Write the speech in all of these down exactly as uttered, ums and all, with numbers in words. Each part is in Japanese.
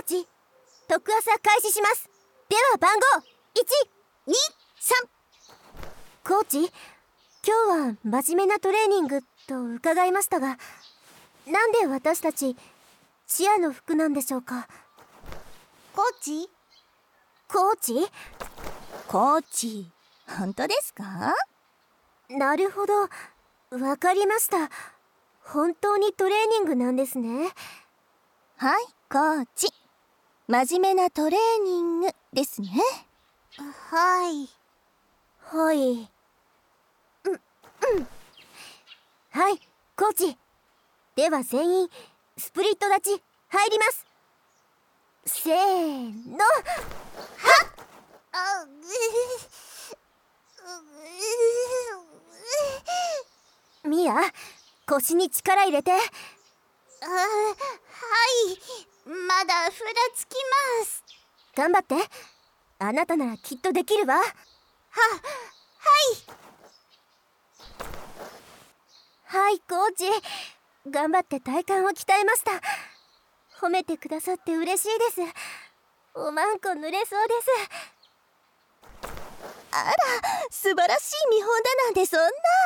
ち、特朝開始します。では番号いち、に、さん。コーチ、今日は真面目なトレーニングと伺いましたが、なんで私たちチアの服なんでしょうか？ コーチコーチコーチ、本当ですか？ なるほど、わかりました。本当にトレーニングなんですね。 はい、コーチ。真面目なトレーニングですね。はい。 はい。うん、うん。はい、コーチ。では全員、スプリット立ち、入ります。せーの。はっ！ あ、 ミア、腰に力入れて。 あ、はい。まだふらつきます。 頑張って。あなたならきっとできるわ。は、はいはい、コーチ。頑張って体幹を鍛えました。褒めてくださって嬉しいです。おまんこ濡れそうです。 あら、素晴らしい見本だなんてそんな。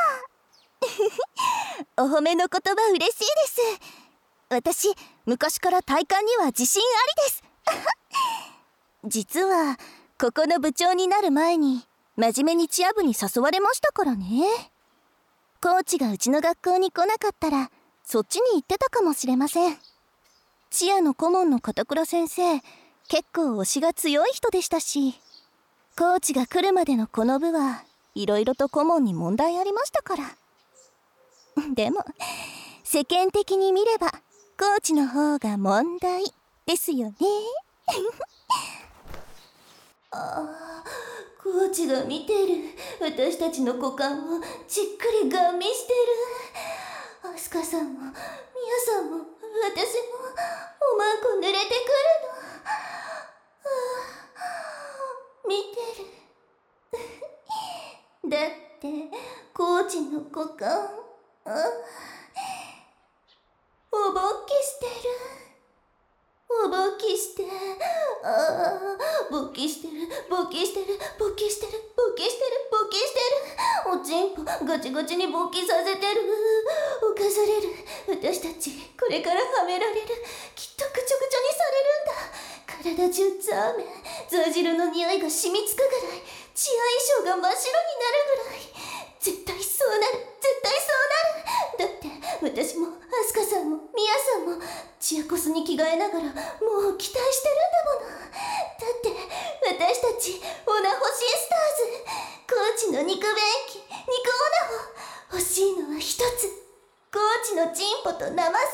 お褒めの言葉嬉しいです。私、昔から体幹には自信ありです。実はここの部長になる前に真面目にチア部に誘われましたからね。コーチがうちの学校に来なかったらそっちに行ってたかもしれません。チアの顧問の片倉先生、結構推しが強い人でしたし、コーチが来るまでのこの部はいろいろと顧問に問題ありましたから。でも世間的に見ればコーチの方が問題ですよね。ああ、コーチが見てる。私たちの股間をじっくりガン見してる。アスカさんもミヤさんも私もおまんこ濡れてくるの。ああ、見てる。だってコーチの股間、おぼっきしてる。おぼっきして、ああ、勃起してる、勃起してる、勃起してる、勃起してる、勃起してる。おちんぽガチガチに勃起させてる。犯される。私たちこれからはめられる。きっとぐちょぐちょにされるんだ。体中ザーメン、ザ汁の匂いが染みつくぐらい、血合衣装が真っ白になるぐらい。絶対そうなる、絶対そうなる。だって私もアスカさんもミヤさんもチアコスに着替えながらもう期待してるんだもの。だって私たちオナホシスターズ、コーチの肉便器、肉オナホ、欲しいのは一つ、コーチのチンポと生精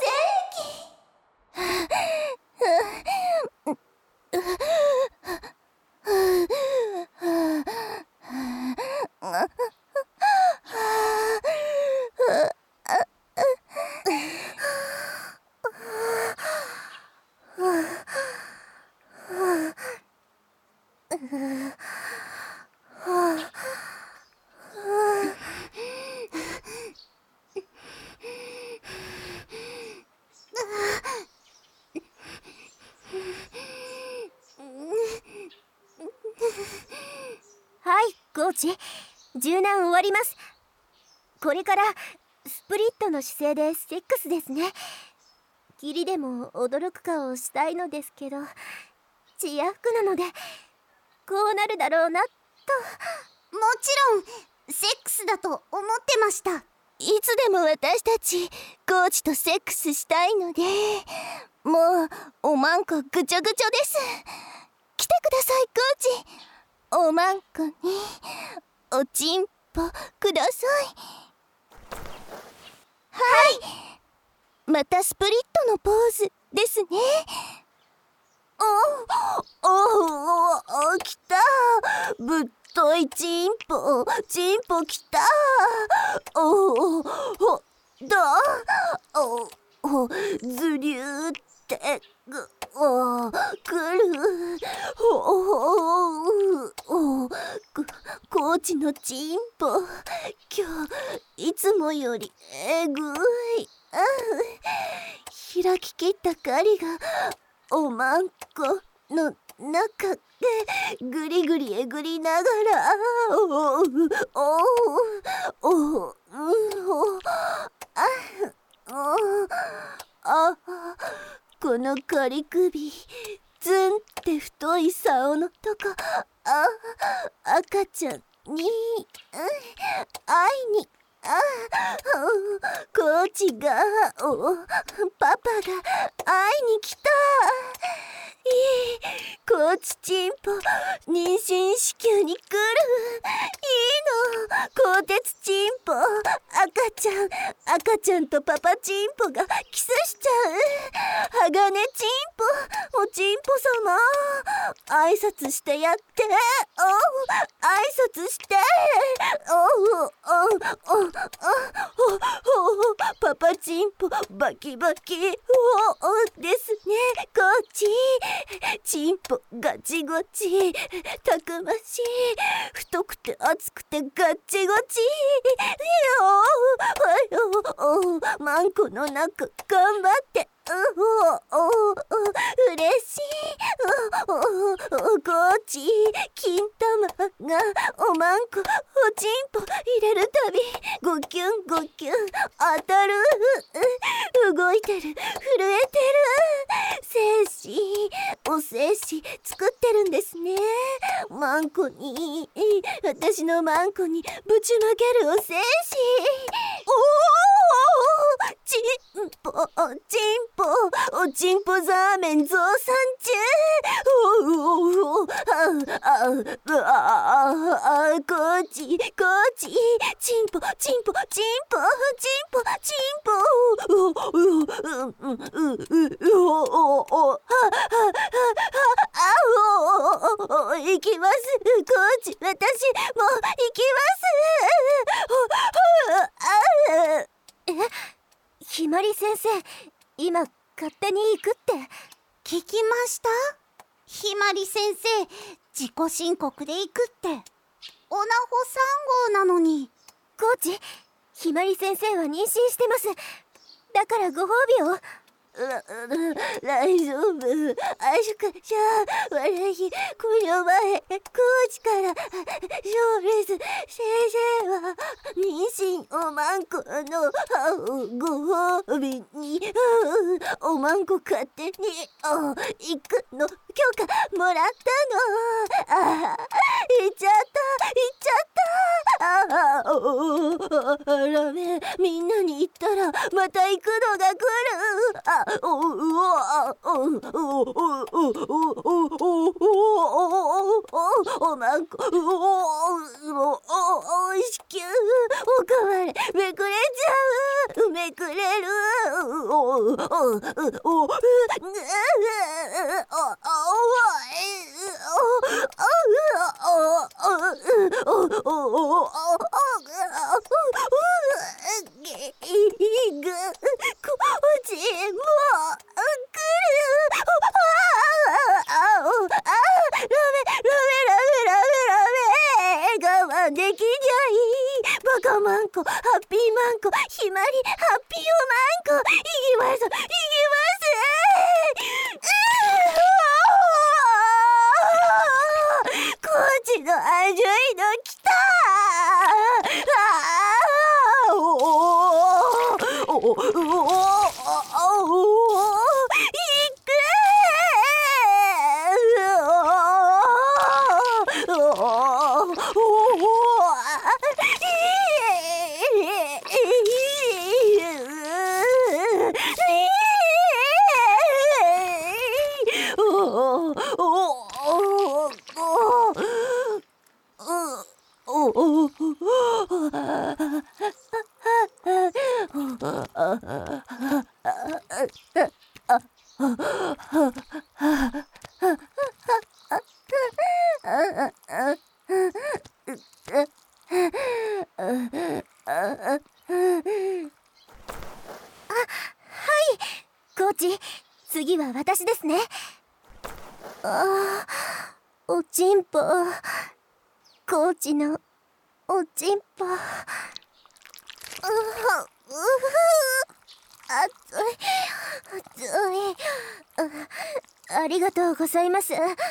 はい、コーチ。柔軟終わります。これからスプリットの姿勢でセックスですね。霧でも驚く顔をしたいのですけど、チア服なのでこうなるだろうなと。 もちろんセックスだと思ってました。いつでも私たちコーチとセックスしたいので、もうおまんこぐちょぐちょです。来てくださいコーチ。おまんこにおちんぽください。はい、またスプリットのポーズですね。おおお、きた。ぶっといチンポ、チンポきた。おお、ほだ。おお、ずりゅーっておくる。おおお、コーチのチンポ、今日いつもよりえぐい。開ききった狩りがおまんこの中でぐりぐりえぐりながら、おおおおおああこの仮首ずんって太い竿のとこ、あ赤ちゃんに、うん、会いに、あコーチがおパパが会いに来た。いいコーチチンポ妊娠子宮に来る。いいの鋼鉄チンポ赤ちゃん赤ちゃんとパパチンポがキスしちゃう。鋼チンポおチンポ様挨拶してやって。おう挨拶しておうおうおうおうおうパパチンポバキバキおうおですねコーチ。チンポガチゴチたくましい太くて厚くてガチゴチおおおマンコの中頑張っておおおうれしいおおおコーチ金玉がおまんこおちんぽ入れるたびゴキュンゴキュン当たる動いてる震えてる精子お精子作ってるんですね。マンコに私のマンコにぶちまけるお精子おおチンポチンポおちんぽザーメン増産中おおおああああコーチコーチチンポチンポチンポチンポチンポおおううううおおおはははあおお行きますコーチ私もう行きますえひまり先生今勝手に行くって聞きました？ひまり先生自己申告で行くっておなほさん号なのに。 コーチひまり先生は妊娠してます。だからご褒美を大丈夫あしかしゃ私この前コーチからそうです先生は妊娠おまんこのご褒美におまんこ勝手に行くの許可もらったの。あ行っちゃった行っちゃったああダメみんなに言ったらまた行くのが来る。あおおおおおおおおまんこおおお子宮おかわりめくれちゃうめくれるおおおおおおできにゃいバカマンコハッピーマンコひまりハッピーおマンコいきますいきますコーチのアジョイの来たあおおおおおコーチ次は私ですね。あーおちんぽコーチのおちんぽうう熱い熱いありがとうございます。う、うわ、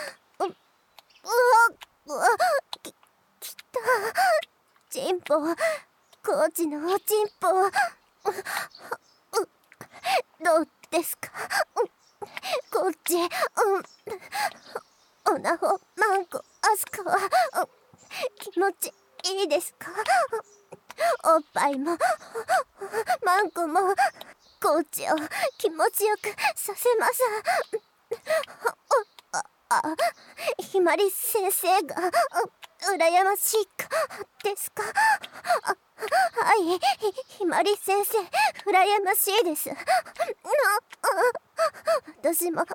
うわ、き、きた。チンポ、コーチのおちんぽ。う、う、どうですか？コーチ、うん、おなほ、マンコ、アスカは、うん、気持ちいいですか？おっぱいもマンコもコーチを気持ちよくさせます。ああ、ひまり先生が羨ましいかですか？あ、はい、ひ、ひまり先生羨ましいです。私も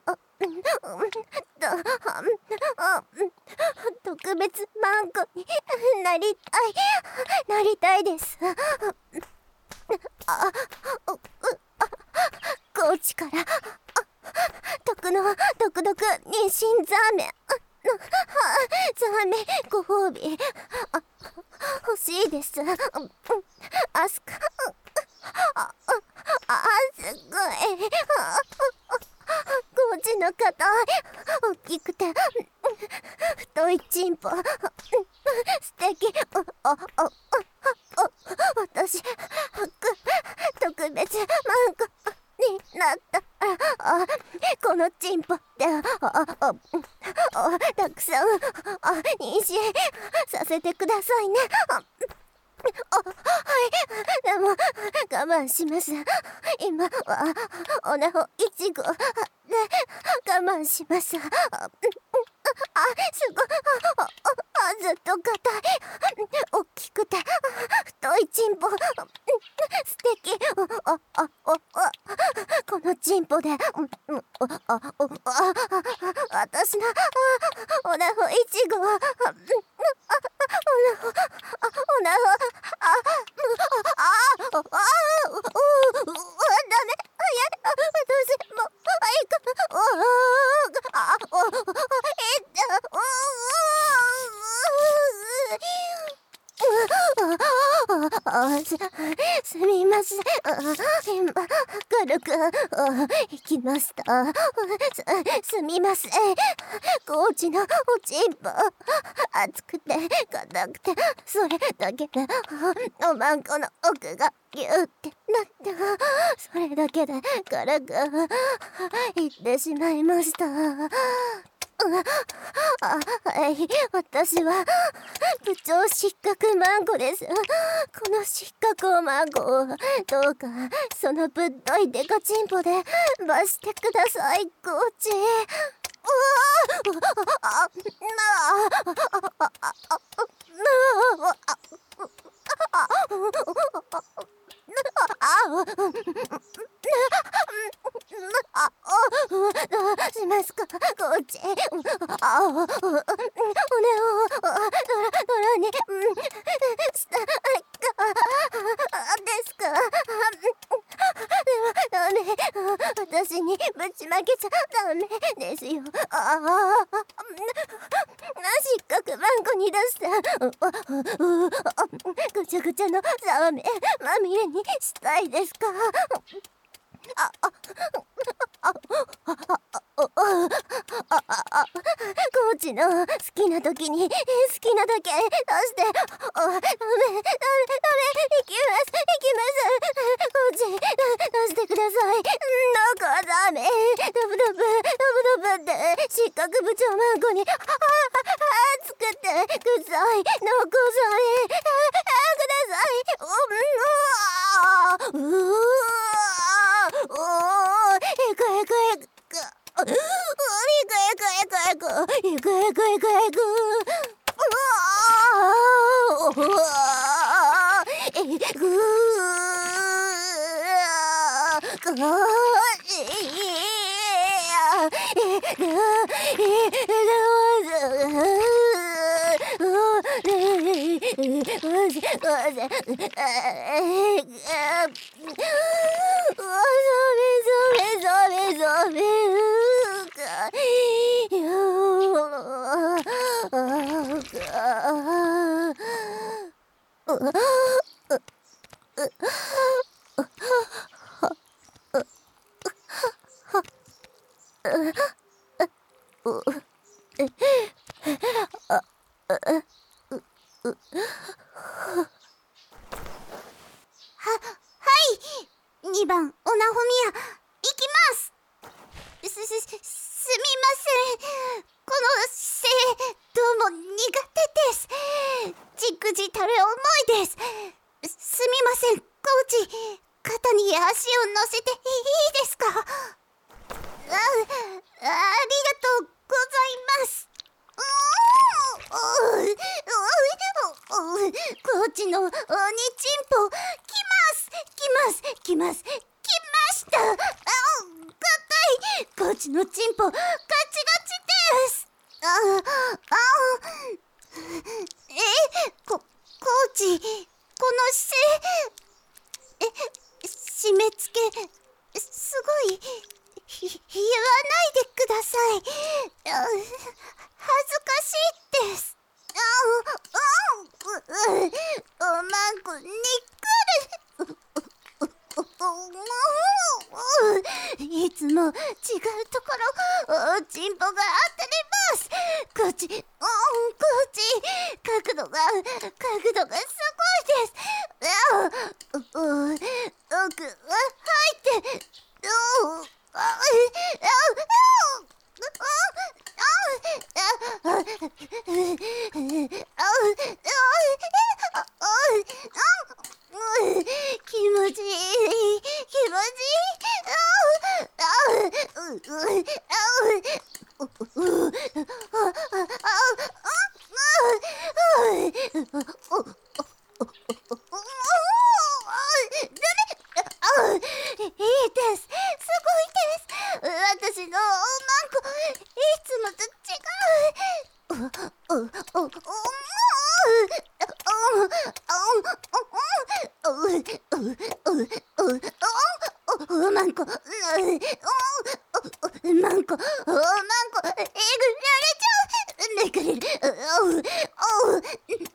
特別マンコになりたいなりたいです。あ、コーチから毒の毒毒妊娠ザーメンザーメンご褒美あ欲しいです。アスカああすごいコーチの肩大きくて太いチンポ素敵あああ私特別マンコになったあこのチンポであああたくさんあ妊娠させてくださいね。ああはいでも我慢します。今はおなほいちごで我慢します。あすごいああずっと硬い大きくて太いチンポ素敵ああああこのチンポであああ私のおなほいちごおなほおなほああああううダメや私もいくおあおえっとおすすみません今軽く行きました。すすみませんコーチのおちんぽ熱くて硬くてそれだけでおまんこの奥がギューってなってそれだけで軽く行ってしまいました。あ、はい、私は部長失格マンゴです。この失格マンゴをどうかそのぶっといデカチンポで罰してくださいコーチ。うわああなああしますかコーチ。あおねをドラドラにしたかですか。でもダメ私にぶちまけちゃダメですよ。ああ失格マンコに出したぐちゃぐちゃのザーメンまみれにしたいですか。あああああコーチの好きな時に好きなだけ出してダメダメダメ行きます行きますコーチ出してください。なんかダメダブダブダブダブって失格部長マンコにあ熱くて臭い残されください。うううおーえくえくえくえくえくえくえくえくえくえくえくえくうわあえくこしやえくえはいにばんオナホミヤ行きます。すすすみません、この姿勢どうも苦手です。じくじたる重いです。すみません、コーチ、肩に足を乗せていいですか？あ、ありがとうございます。コーチの鬼チンポ、来ます来ます来ます来ました。あ、硬い。コーチのチンポガチガチです。ああえこコーチ、この姿勢、え締め付けすごいひ言わないでください。あ恥ずかしいです。ああううおまんこにっくる。いつも違うところおちんぽが当たります。こっち、おこっち、角度が角度がすごいです。あお奥は入っておああ気持ちいい気持ちいい。いいです、すごいです。私のおまんこいつもと違う。おおおおおまんこ、まんこ、おまんこ、えぐられちゃう。めくれる。おうおう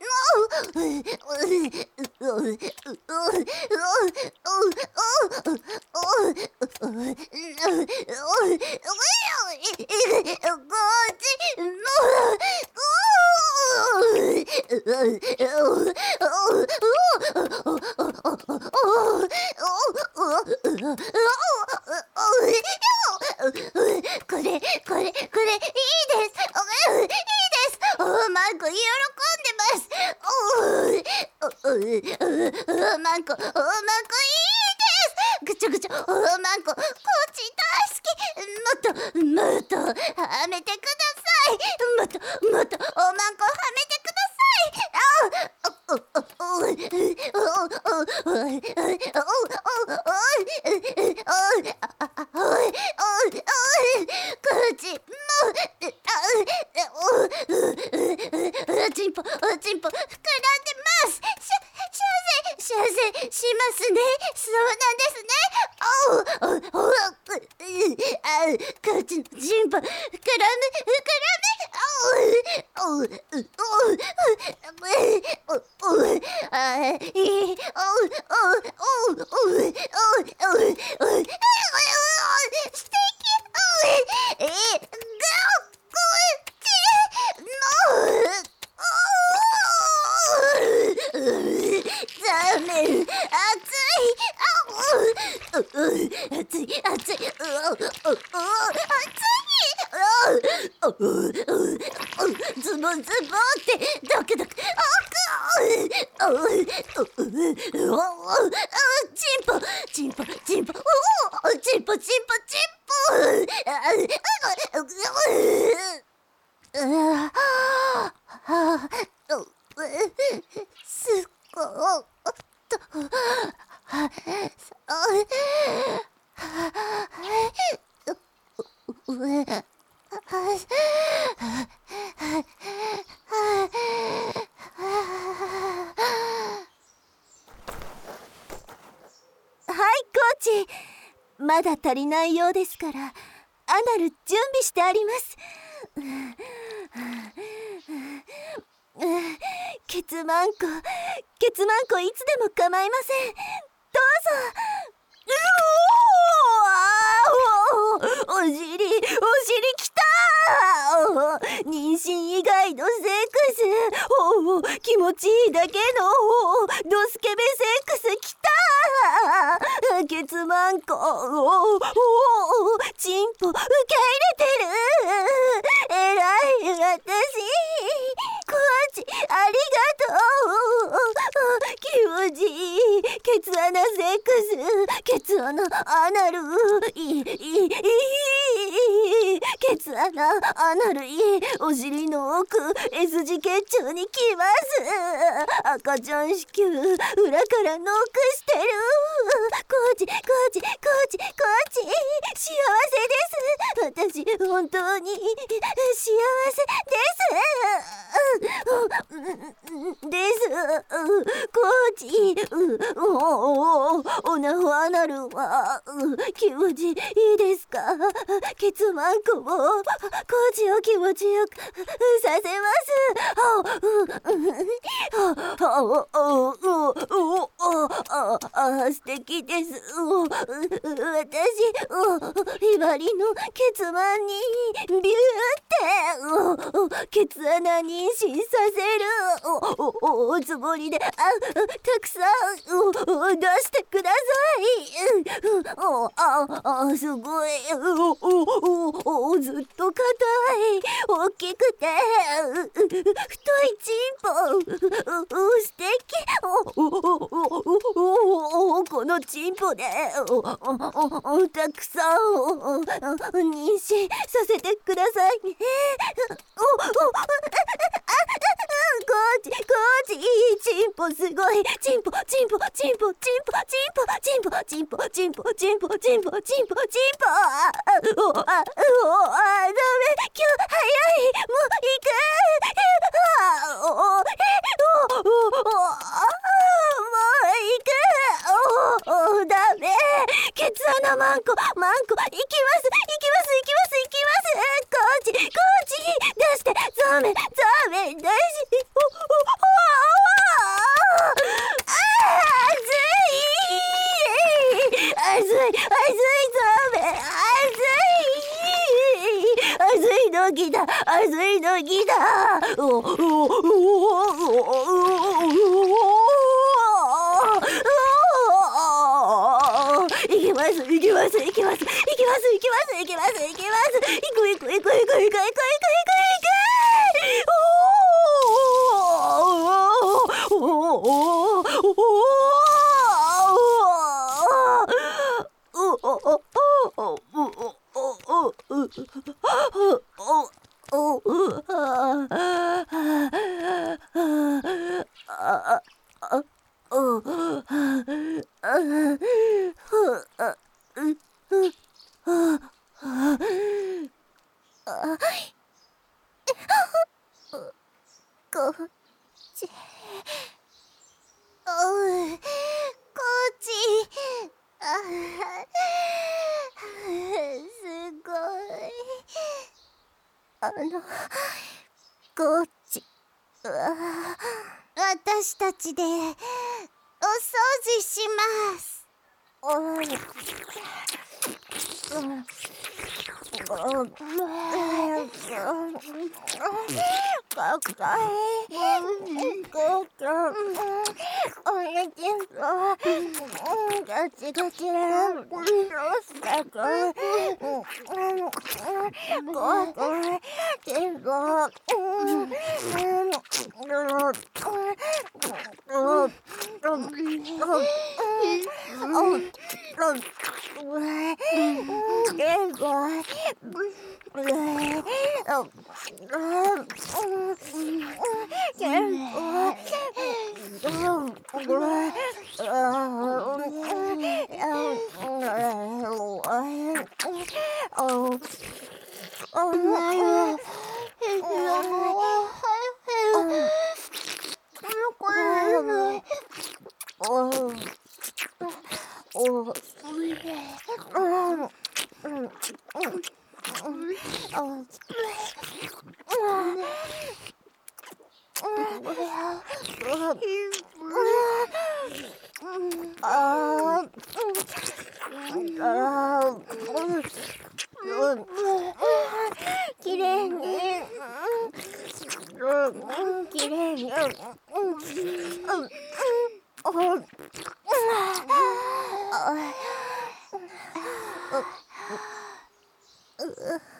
これこれこれいいです。いいです。おまんこ喜んでます。おおまんこ、おまんこいいです。ぐちょぐちょ、おまんこ、こっち大好き。もっともっとはめてください。もっともっとおまんこはめてください。あおおおおおこっちもうちんぽおちんぽ膨らんでます。しゃ射精しますね。そうなんですね。おおおあこっちのちんぽ膨らむ膨らむ。おおおおおあいいおおおおお素敵。えガオこっちもう残念。熱い熱い熱いズボズボってドクドクチンポチンポチンポチンポチンポチンポすっごっとまだ足りないようですから、アナル準備してあります。ケツマンコ、ケツマンコいつでも構いません。どうぞ。うおー、お尻、お尻きたー。 持ちいいだけのドスケベセックスきた。ケツマンコおおチンポ受け入れてる。えらい私コーチありがとう。気持ちいいケツ穴セックス。ケツ穴アナルいいいいいいケツ穴アナルいい。お尻の奥 S 字結腸にきます。赤ちゃん子宮裏からノックしてる。コーチコーチコーチコーチ幸せです。私本当に幸せですですコーチおおおなほアナルは気持ちいいですか。ケツマンコもコーチを気持ちよくさせます。素敵です。私ひばりのケツマンにビューってケツ穴妊娠させるおつもりであたくさん出してください。あすごいずっと硬い大きくて太いチンポ素敵。このチンポでたくさん妊娠させてくださいね。コーチコーチいいチンポすごいチンポチンポチンポチンポチンポチンポチンポチンポチンポチンポチンポチンポあああダメ今日早いもう行く。あおおえおおもう行く。おおダメケツ穴マンコマンコ行きます行きます行きます行きますコーチコーチ出してザメザメ出しおお熱い熱い熱いザメ熱い熱いのぎだ熱いのぎだ。おおおお行きます行きます行きます行きます行きます行きます行きます行く行く行く行く行く行く行く行く行くおおおコーチコーチすごいあのコーチ私たちでお掃除します。きれいにきれいにう